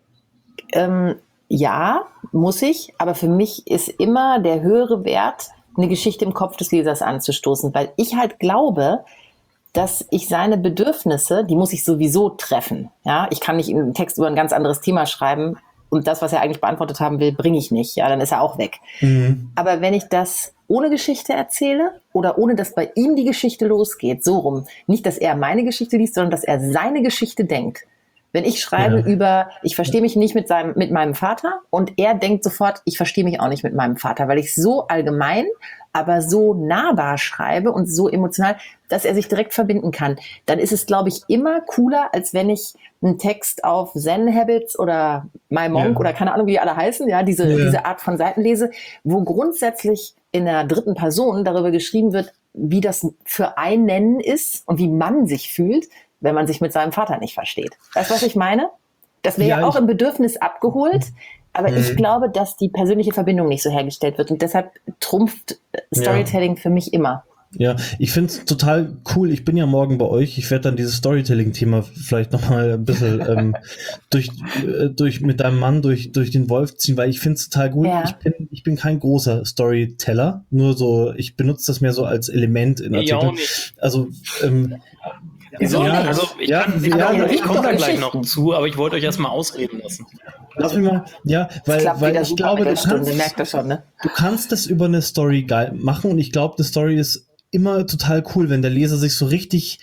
ähm, ja, muss ich, aber für mich ist immer der höhere Wert, eine Geschichte im Kopf des Lesers anzustoßen, weil ich halt glaube, dass ich seine Bedürfnisse, die muss ich sowieso treffen. Ja, ich kann nicht einen Text über ein ganz anderes Thema schreiben und das, was er eigentlich beantwortet haben will, bringe ich nicht. Ja, dann ist er auch weg. Mhm. Aber wenn ich das ohne Geschichte erzähle oder ohne, dass bei ihm die Geschichte losgeht, so rum, nicht, dass er meine Geschichte liest, sondern dass er seine Geschichte denkt. Wenn ich schreibe Ja. über, ich verstehe mich nicht mit seinem, mit meinem Vater und er denkt sofort, ich verstehe mich auch nicht mit meinem Vater, weil ich so allgemein, aber so nahbar schreibe und so emotional, dass er sich direkt verbinden kann, dann ist es, glaube ich, immer cooler, als wenn ich einen Text auf Zen Habits oder My Monk Ja. oder keine Ahnung, wie die alle heißen, ja, diese, Ja. diese Art von Seiten lese, wo grundsätzlich in der dritten Person darüber geschrieben wird, wie das für einen ist und wie man sich fühlt, wenn man sich mit seinem Vater nicht versteht. Weißt du, was ich meine? Das wäre Ja, ja auch ich- im Bedürfnis abgeholt, aber Mhm. ich glaube, dass die persönliche Verbindung nicht so hergestellt wird und deshalb trumpft äh, Storytelling für mich immer. Ja, ich finde es total cool. Ich bin ja morgen bei euch. Ich werde dann dieses Storytelling-Thema vielleicht nochmal ein bisschen ähm, durch, äh, durch mit deinem Mann durch, durch den Wolf ziehen, weil ich finde es total gut. Ja. Ich, bin, ich bin kein großer Storyteller, nur so, ich benutze das mehr so als Element in Ich auch Artikeln. nicht. Also, ähm, Also, Ja, also ich, ja, kann, ich, ja, kann, aber ich komme doch da gleich Geschichten. noch zu, aber ich wollte euch erstmal ausreden lassen. lass mich mal, ja, weil, Klappt weil wieder ich super glaube, mit du der Stunde, kannst, merkt ihr schon, ne? du kannst das über eine Story geil machen und ich glaube, die Story ist immer total cool, wenn der Leser sich so richtig,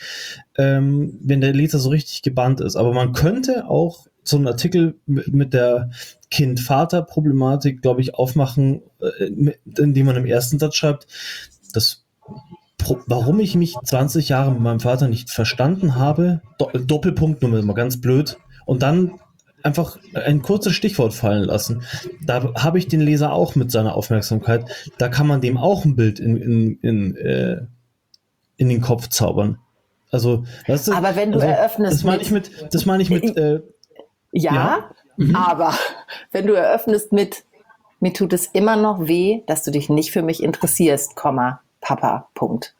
ähm, wenn der Leser so richtig gebannt ist. Aber man könnte auch so einen Artikel mit, mit der Kind-Vater-Problematik, glaube ich, aufmachen, äh, mit- indem man im ersten Satz schreibt, das Pro- warum ich mich zwanzig Jahre mit meinem Vater nicht verstanden habe, Do Doppelpunkt nur mal ganz blöd, und dann einfach ein kurzes Stichwort fallen lassen. Da habe ich den Leser auch mit seiner Aufmerksamkeit. Da kann man dem auch ein Bild in, in, in, äh, in den Kopf zaubern. Also, weißt du, Aber wenn du also, eröffnest das meine mit- ich mit, das meine ich mit, äh, Ja, Ja. Mhm. aber wenn du eröffnest mit, mir tut es immer noch weh, dass du dich nicht für mich interessierst, Komma, Papa, Punkt.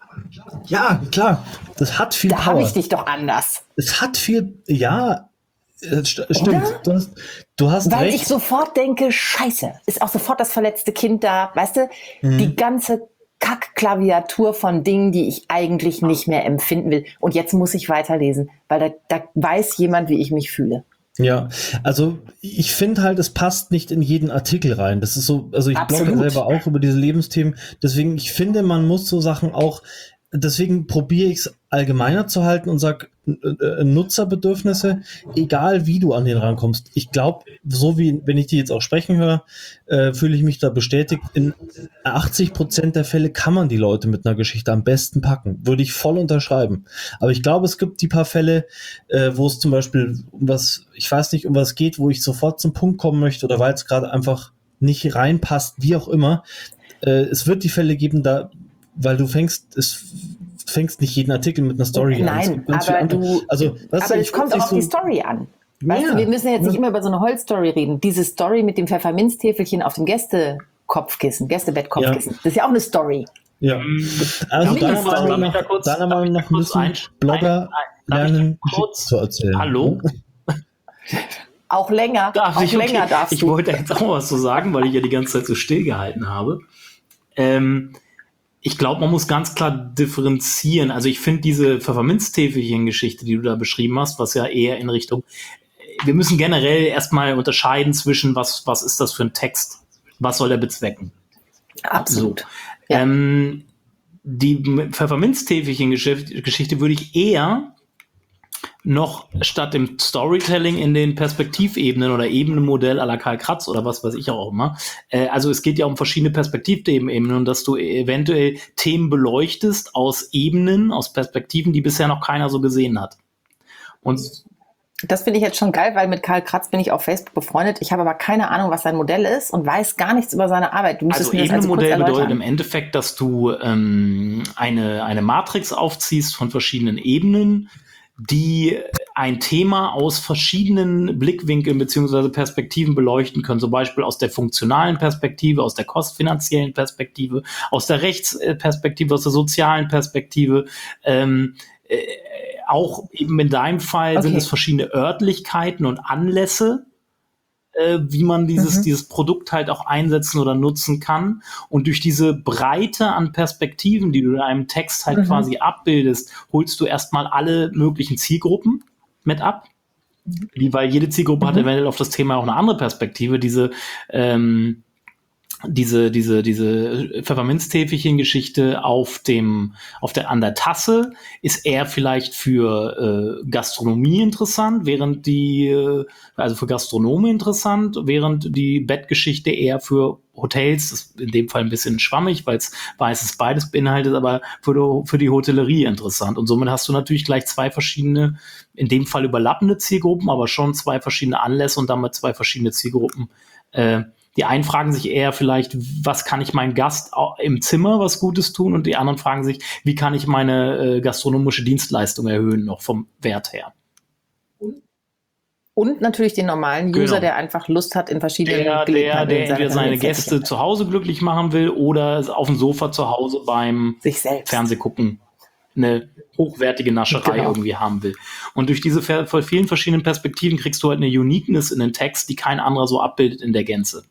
ja, klar, das hat viel Da habe Power. ich dich doch anders. Es hat viel, ja, äh, st stimmt, du hast, du hast Weil recht. ich sofort denke, scheiße, ist auch sofort das verletzte Kind da, weißt du? Mhm. Die ganze Kack-Klaviatur von Dingen, die ich eigentlich nicht mehr empfinden will. Und jetzt muss ich weiterlesen, weil da, da weiß jemand, wie ich mich fühle. Ja, also ich finde halt, es passt nicht in jeden Artikel rein. Das ist so, also ich blogge Absolut. selber auch über diese Lebensthemen. Deswegen, ich finde, man muss so Sachen auch, deswegen probiere ich es allgemeiner zu halten und sage, äh, Nutzerbedürfnisse, egal wie du an den rankommst. Ich glaube, so wie, wenn ich die jetzt auch sprechen höre, äh, fühle ich mich da bestätigt. In achtzig Prozent der Fälle kann man die Leute mit einer Geschichte am besten packen. Würde ich voll unterschreiben. Aber ich glaube, es gibt die paar Fälle, äh, wo es zum Beispiel um was, ich weiß nicht, um was geht, wo ich sofort zum Punkt kommen möchte oder weil es gerade einfach nicht reinpasst, wie auch immer. Äh, es wird die Fälle geben, da, weil du fängst, es fängst nicht jeden Artikel mit einer Story an. Es Nein, gibt ganz viele aber andere- du, also, weißt aber du, es ich kommt würd auch nicht auf so- die Story an. Weißt Ja. du, wir müssen ja jetzt nicht Ja. immer über so eine Holzstory reden. Diese Story mit dem Pfefferminztäfelchen auf dem Gästekopfkissen, Gästebettkopfkissen, das ist ja auch eine Story. Ja. Also Ja, deiner mindestens. Meinung Darf ich nach, da kurz- deiner darf ich Meinung da nach kurz müssen ein- Blogger ein- ein- darf ich da lernen, kurz- Geschichten zu erzählen. Hallo? Auch länger, Darf auch ich, okay. länger darfst Ich du. wollte jetzt auch was zu sagen, weil ich ja die ganze Zeit so stillgehalten habe. Ähm, ich glaube, man muss ganz klar differenzieren. Also ich finde diese Pfefferminztäfelchen-Geschichte, die du da beschrieben hast, was ja eher in Richtung, wir müssen generell erstmal unterscheiden zwischen, was, was ist das für ein Text? Was soll der bezwecken? Absolut. So. Ja. Ähm, die Pfefferminztäfelchen-Geschichte Geschichte würde ich eher noch statt dem Storytelling in den Perspektivebenen oder Ebenenmodell à la Karl Kratz oder was weiß ich auch immer. Äh, also es geht ja um verschiedene Perspektivebenen und dass du eventuell Themen beleuchtest aus Ebenen, aus Perspektiven, die bisher noch keiner so gesehen hat. Und Das finde ich jetzt schon geil, weil mit Karl Kratz bin ich auf Facebook befreundet. Ich habe aber keine Ahnung, was sein Modell ist und weiß gar nichts über seine Arbeit. Du müsstest Also mir das also kurz Ebenenmodell bedeutet erläutern. im Endeffekt, dass du ähm, eine, eine Matrix aufziehst von verschiedenen Ebenen, die ein Thema aus verschiedenen Blickwinkeln beziehungsweise Perspektiven beleuchten können. Zum Beispiel aus der funktionalen Perspektive, aus der kostfinanziellen Perspektive, aus der Rechtsperspektive, aus der sozialen Perspektive. Ähm, äh, auch eben in deinem Fall Okay. sind es verschiedene Örtlichkeiten und Anlässe, äh, wie man dieses, Mhm. dieses Produkt halt auch einsetzen oder nutzen kann. Und durch diese Breite an Perspektiven, die du in einem Text halt Mhm. quasi abbildest, holst du erstmal alle möglichen Zielgruppen mit ab. Wie, weil jede Zielgruppe hat Mhm. eventuell auf das Thema auch eine andere Perspektive. Diese, ähm, diese, diese, diese Pfefferminztäfelchen-Geschichte auf dem, auf der, an der Tasse ist eher vielleicht für äh, Gastronomie interessant, während die, äh, also für Gastronomen interessant, während die Bettgeschichte eher für Hotels, das ist in dem Fall ein bisschen schwammig, weil es weißes beides beinhaltet, aber für die, für die Hotellerie interessant. Und somit hast du natürlich gleich zwei verschiedene, in dem Fall überlappende Zielgruppen, aber schon zwei verschiedene Anlässe und damit zwei verschiedene Zielgruppen. Äh, Die einen fragen sich eher vielleicht, was kann ich meinem Gast au- im Zimmer was Gutes tun? Und die anderen fragen sich, wie kann ich meine äh, gastronomische Dienstleistung erhöhen, noch vom Wert her? Und natürlich den normalen User, Genau. der einfach Lust hat, in verschiedenen Der, der, Gelegenheiten der entweder seine Familie Gäste tätig zu Hause glücklich machen will oder es auf dem Sofa zu Hause beim sich selbst. Fernsehgucken eine hochwertige Nascherei Genau. irgendwie haben will. Und durch diese ver- von vielen verschiedenen Perspektiven kriegst du halt eine Uniqueness in den Text, die kein anderer so abbildet in der Gänze.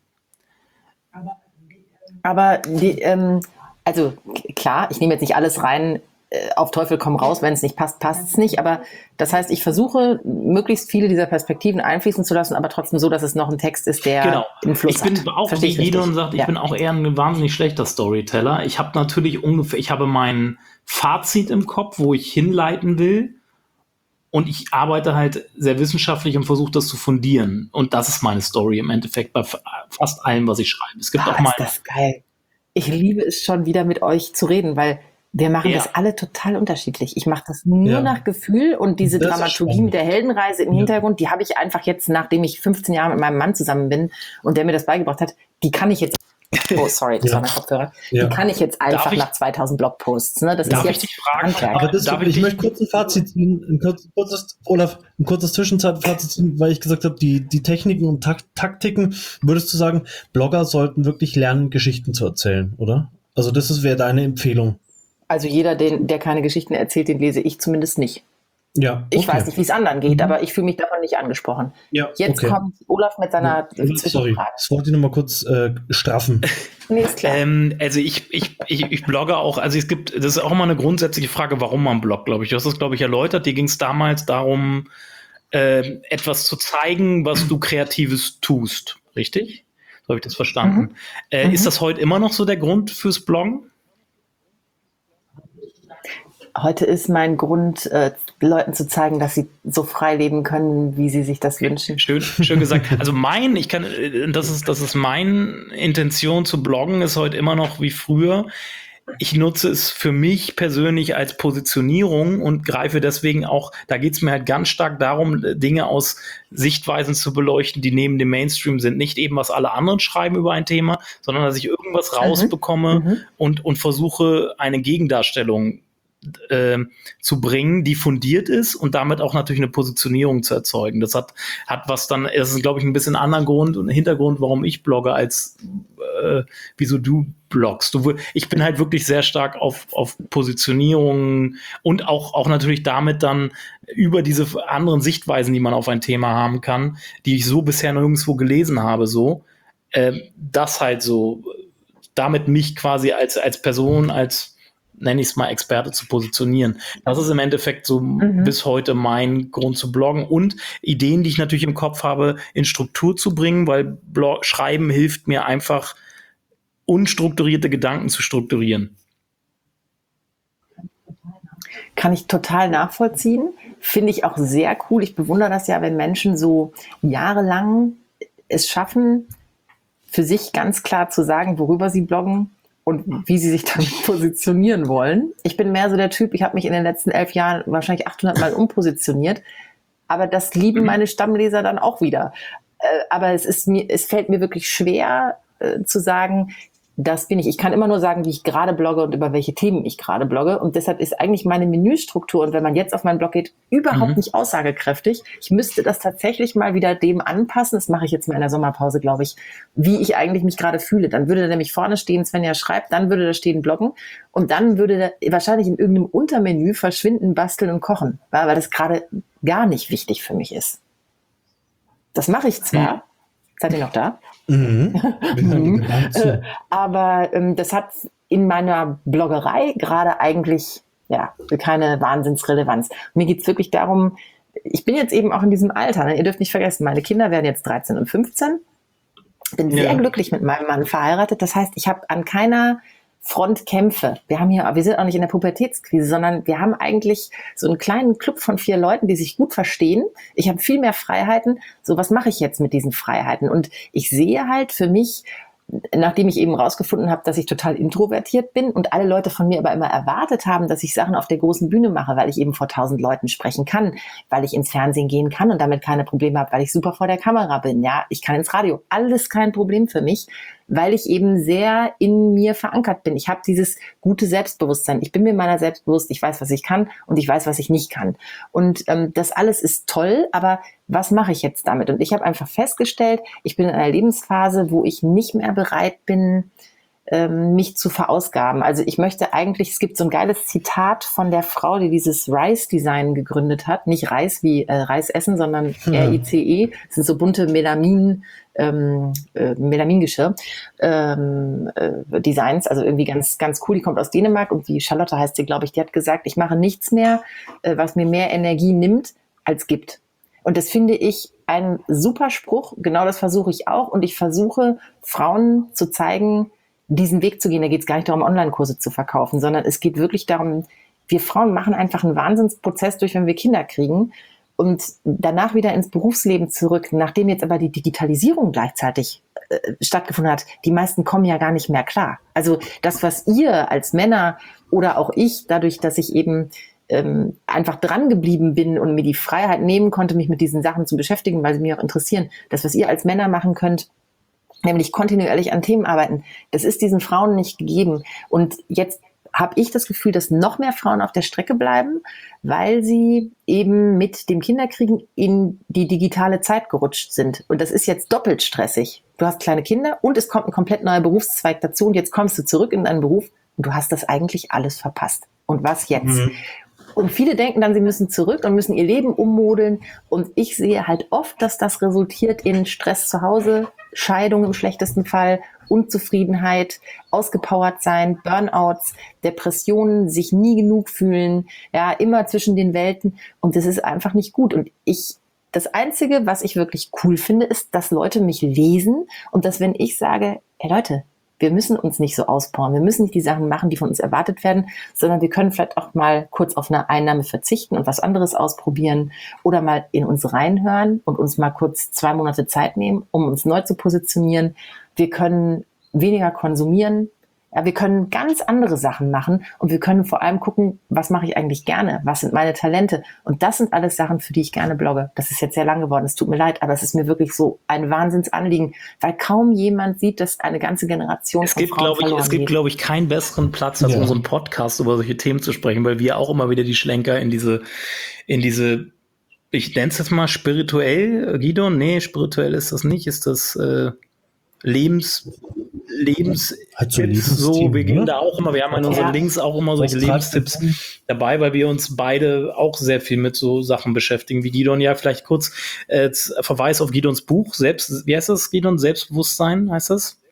Aber die, ähm, also k- klar, ich nehme jetzt nicht alles rein, äh, auf Teufel komm raus, wenn es nicht passt, passt es nicht. Aber das heißt, ich versuche, möglichst viele dieser Perspektiven einfließen zu lassen, aber trotzdem so, dass es noch ein Text ist, der Genau. einen Fluss Ich bin hat. auch, Verstehe wie ich richtig? jeder und sagt, ich Ja. bin auch eher ein wahnsinnig schlechter Storyteller. Ich habe natürlich ungefähr, ich habe mein Fazit im Kopf, wo ich hinleiten will. Und ich arbeite halt sehr wissenschaftlich und versuche das zu fundieren. Und das ist meine Story im Endeffekt bei f- fast allem, was ich schreibe. Es gibt Ah, auch mal ist das geil. Ich liebe es schon wieder mit euch zu reden, weil wir machen Ja. das alle total unterschiedlich. Ich mache das nur Ja. nach Gefühl und diese Das ist Dramaturgie spannend. mit der Heldenreise im Ja. Hintergrund, die habe ich einfach jetzt, nachdem ich fünfzehn Jahre mit meinem Mann zusammen bin und der mir das beigebracht hat, die kann ich jetzt, oh sorry, das Ja. war mein Kopfhörer, Ja. die kann ich jetzt einfach ich- nach zweitausend Blogposts. Ne? Das Darf ist ich jetzt dich fragen? Handwerk. Aber das, Darf ich, ich dich- möchte kurz ein Fazit ziehen, ein kurzes, kurzes, Olaf, ein kurzes Zwischenfazit ziehen, weil ich gesagt habe, die, die Techniken und Tak- Taktiken, würdest du sagen, Blogger sollten wirklich lernen, Geschichten zu erzählen, oder? Also das ist- wäre deine Empfehlung. Also jeder, den, der keine Geschichten erzählt, den lese ich zumindest nicht. Ja. Ich okay. weiß nicht, wie es anderen geht, Mhm. aber ich fühle mich davon nicht angesprochen. Ja, Jetzt okay. kommt Olaf mit seiner Ja, Sorry, Zwischenfrage. das wollte ich nochmal kurz äh, straffen. Nee, ist klar. Ähm, also ich, ich, ich, ich blogge auch, also es gibt, das ist auch immer eine grundsätzliche Frage, warum man bloggt, glaube ich. Du hast das, glaube ich, erläutert. Dir ging es damals darum, äh, etwas zu zeigen, was du Kreatives tust. Richtig? So habe ich das verstanden. Mhm. Äh, Mhm. Ist das heute immer noch so der Grund fürs Bloggen? Heute ist mein Grund, äh, Leuten zu zeigen, dass sie so frei leben können, wie sie sich das wünschen. Schön, schön gesagt. Also mein, ich kann, äh, das ist, das ist meine Intention zu bloggen, ist heute immer noch wie früher. Ich nutze es für mich persönlich als Positionierung und greife deswegen auch, da geht es mir halt ganz stark darum, Dinge aus Sichtweisen zu beleuchten, die neben dem Mainstream sind. Nicht eben, was alle anderen schreiben über ein Thema, sondern dass ich irgendwas rausbekomme Mhm. und, und versuche, eine Gegendarstellung äh, zu bringen, die fundiert ist und damit auch natürlich eine Positionierung zu erzeugen. Das hat, hat was dann, das ist, glaube ich, ein bisschen anderen Grund und Hintergrund, warum ich blogge, als äh, wieso du bloggst. Du, ich bin halt wirklich sehr stark auf, auf Positionierung und auch, auch natürlich damit dann über diese anderen Sichtweisen, die man auf ein Thema haben kann, die ich so bisher nirgendwo gelesen habe, so, äh, das halt so, damit mich quasi als, als Person, als nenne ich es mal, Experte zu positionieren. Das ist im Endeffekt so Mhm. bis heute mein Grund zu bloggen und Ideen, die ich natürlich im Kopf habe, in Struktur zu bringen, weil Blog Schreiben hilft mir einfach, unstrukturierte Gedanken zu strukturieren. Kann ich total nachvollziehen. Finde ich auch sehr cool. Ich bewundere das ja, wenn Menschen so jahrelang es schaffen, für sich ganz klar zu sagen, worüber sie bloggen und wie sie sich damit positionieren wollen. Ich bin mehr so der Typ, ich habe mich in den letzten elf Jahren wahrscheinlich achthundert Mal umpositioniert, aber das lieben meine Stammleser dann auch wieder. Äh, aber es ist mir, es fällt mir wirklich schwer äh, zu sagen, das bin ich. Ich kann immer nur sagen, wie ich gerade blogge und über welche Themen ich gerade blogge. Und deshalb ist eigentlich meine Menüstruktur, und wenn man jetzt auf meinen Blog geht, überhaupt mhm. nicht aussagekräftig. Ich müsste das tatsächlich mal wieder dem anpassen. Das mache ich jetzt mal in der Sommerpause, glaube ich, wie ich eigentlich mich gerade fühle. Dann würde da nämlich vorne stehen, Svenja schreibt, dann würde da stehen Bloggen. Und dann würde da wahrscheinlich in irgendeinem Untermenü verschwinden, basteln und kochen. Weil das gerade gar nicht wichtig für mich ist. Das mache ich zwar. Mhm. Seid ihr noch da? Mhm. mhm. äh, aber ähm, das hat in meiner Bloggerei gerade eigentlich ja keine Wahnsinnsrelevanz. Mir geht es wirklich darum, ich bin jetzt eben auch in diesem Alter, ne? Ihr dürft nicht vergessen, meine Kinder werden jetzt dreizehn und fünfzehn. Bin ja. sehr glücklich mit meinem Mann verheiratet. Das heißt, ich habe an keiner Front Kämpfe. Wir haben hier, wir sind auch nicht in der Pubertätskrise, sondern wir haben eigentlich so einen kleinen Club von vier Leuten, die sich gut verstehen. Ich habe viel mehr Freiheiten. So, was mache ich jetzt mit diesen Freiheiten? Und ich sehe halt für mich, nachdem ich eben rausgefunden habe, dass ich total introvertiert bin und alle Leute von mir aber immer erwartet haben, dass ich Sachen auf der großen Bühne mache, weil ich eben vor tausend Leuten sprechen kann, weil ich ins Fernsehen gehen kann und damit keine Probleme habe, weil ich super vor der Kamera bin. Ja, ich kann ins Radio. Alles kein Problem für mich, weil ich eben sehr in mir verankert bin. Ich habe dieses gute Selbstbewusstsein. Ich bin mir meiner selbst bewusst. Ich weiß, was ich kann und ich weiß, was ich nicht kann. Und ähm, das alles ist toll, aber was mache ich jetzt damit? Und ich habe einfach festgestellt, ich bin in einer Lebensphase, wo ich nicht mehr bereit bin, ähm, mich zu verausgaben. Also ich möchte eigentlich, es gibt so ein geiles Zitat von der Frau, die dieses Rice-Design gegründet hat. Nicht Reis wie äh, Reis essen, sondern ja. R I C E. Das sind so bunte Melamin Ähm, äh, Melamingeschirr ähm, äh, Designs, also irgendwie ganz ganz cool. Die kommt aus Dänemark und die Charlotte heißt sie, glaube ich, die hat gesagt, ich mache nichts mehr, äh, was mir mehr Energie nimmt, als gibt. Und das finde ich ein super Spruch. Genau das versuche ich auch. Und ich versuche, Frauen zu zeigen, diesen Weg zu gehen. Da geht es gar nicht darum, Online-Kurse zu verkaufen, sondern es geht wirklich darum, wir Frauen machen einfach einen Wahnsinnsprozess durch, wenn wir Kinder kriegen. Und danach wieder ins Berufsleben zurück, nachdem jetzt aber die Digitalisierung gleichzeitig äh, stattgefunden hat. Die meisten kommen ja gar nicht mehr klar. Also das, was ihr als Männer oder auch ich, dadurch, dass ich eben ähm, einfach dran geblieben bin und mir die Freiheit nehmen konnte, mich mit diesen Sachen zu beschäftigen, weil sie mich auch interessieren, das, was ihr als Männer machen könnt, nämlich kontinuierlich an Themen arbeiten, das ist diesen Frauen nicht gegeben. Und jetzt habe ich das Gefühl, dass noch mehr Frauen auf der Strecke bleiben, weil sie eben mit dem Kinderkriegen in die digitale Zeit gerutscht sind. Und das ist jetzt doppelt stressig. Du hast kleine Kinder und es kommt ein komplett neuer Berufszweig dazu und jetzt kommst du zurück in deinen Beruf und du hast das eigentlich alles verpasst. Und was jetzt? Mhm. Und viele denken dann, sie müssen zurück und müssen ihr Leben ummodeln. Und ich sehe halt oft, dass das resultiert in Stress zu Hause, Scheidung im schlechtesten Fall, Unzufriedenheit, ausgepowert sein, Burnouts, Depressionen, sich nie genug fühlen, ja, immer zwischen den Welten. Und das ist einfach nicht gut. Und ich, das Einzige, was ich wirklich cool finde, ist, dass Leute mich lesen und dass, wenn ich sage, hey Leute, wir müssen uns nicht so auspowern, wir müssen nicht die Sachen machen, die von uns erwartet werden, sondern wir können vielleicht auch mal kurz auf eine Einnahme verzichten und was anderes ausprobieren oder mal in uns reinhören und uns mal kurz zwei Monate Zeit nehmen, um uns neu zu positionieren. Wir können weniger konsumieren, ja, wir können ganz andere Sachen machen und wir können vor allem gucken, was mache ich eigentlich gerne, was sind meine Talente, und das sind alles Sachen, für die ich gerne blogge. Das ist jetzt sehr lang geworden, es tut mir leid, aber es ist mir wirklich so ein Wahnsinnsanliegen, weil kaum jemand sieht, dass eine ganze Generation es von gibt, Frauen glaube ich, verloren Es gibt, geht. glaube ich, keinen besseren Platz als ja. unseren Podcast über solche Themen zu sprechen, weil wir auch immer wieder die Schlenker in diese, in diese, ich nenne es jetzt mal spirituell, Guido, nee, spirituell ist das nicht, ist das äh, Lebens, Lebens, halt so, so, wir gehen da auch immer, wir haben an unseren Ja. Links auch immer solche Lebenstipps dabei, weil wir uns beide auch sehr viel mit so Sachen beschäftigen, wie Gidon. Ja, vielleicht kurz äh, Verweis auf Gidons Buch, selbst, wie heißt das, Gidon? Selbstbewusstsein heißt das?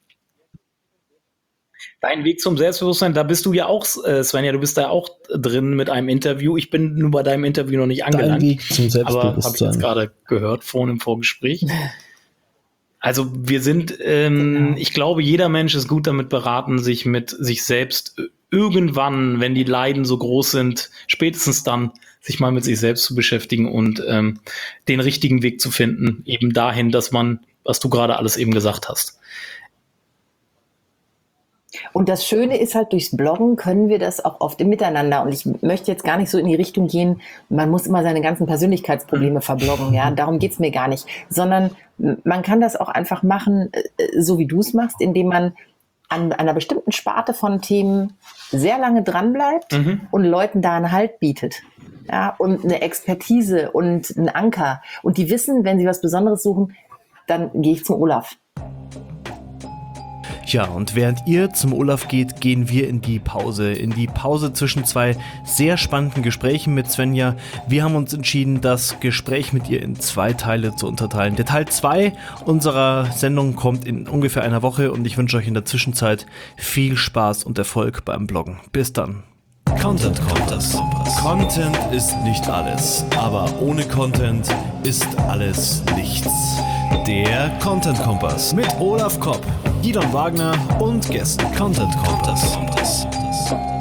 Dein Weg zum Selbstbewusstsein, da bist du ja auch, äh, Svenja, du bist da auch drin mit einem Interview. Ich bin nur bei deinem Interview noch nicht angelangt. Dein Weg zum Selbstbewusstsein. Aber habe ich jetzt gerade gehört, vorhin im Vorgespräch. Also wir sind, ähm, genau. ich glaube, jeder Mensch ist gut damit beraten, sich mit sich selbst irgendwann, wenn die Leiden so groß sind, spätestens dann, sich mal mit sich selbst zu beschäftigen und ähm, den richtigen Weg zu finden, eben dahin, dass man, was du gerade alles eben gesagt hast. Und das Schöne ist halt, durchs Bloggen können wir das auch oft im Miteinander. Und ich möchte jetzt gar nicht so in die Richtung gehen, man muss immer seine ganzen Persönlichkeitsprobleme verbloggen. Ja, darum geht's mir gar nicht. Sondern man kann das auch einfach machen, so wie du es machst, indem man an einer bestimmten Sparte von Themen sehr lange dranbleibt mhm. und Leuten da einen Halt bietet. Ja, und eine Expertise und einen Anker. Und die wissen, wenn sie was Besonderes suchen, dann gehe ich zum Olaf. Ja, und während ihr zum Olaf geht, gehen wir in die Pause. In die Pause zwischen zwei sehr spannenden Gesprächen mit Svenja. Wir haben uns entschieden, das Gespräch mit ihr in zwei Teile zu unterteilen. Der Teil zwei unserer Sendung kommt in ungefähr einer Woche und ich wünsche euch in der Zwischenzeit viel Spaß und Erfolg beim Bloggen. Bis dann. Content Kompass. Content ist nicht alles, aber ohne Content ist alles nichts. Der Content Kompass mit Olaf Kopp, Gidon Wagner und Gästen. Content Kompass.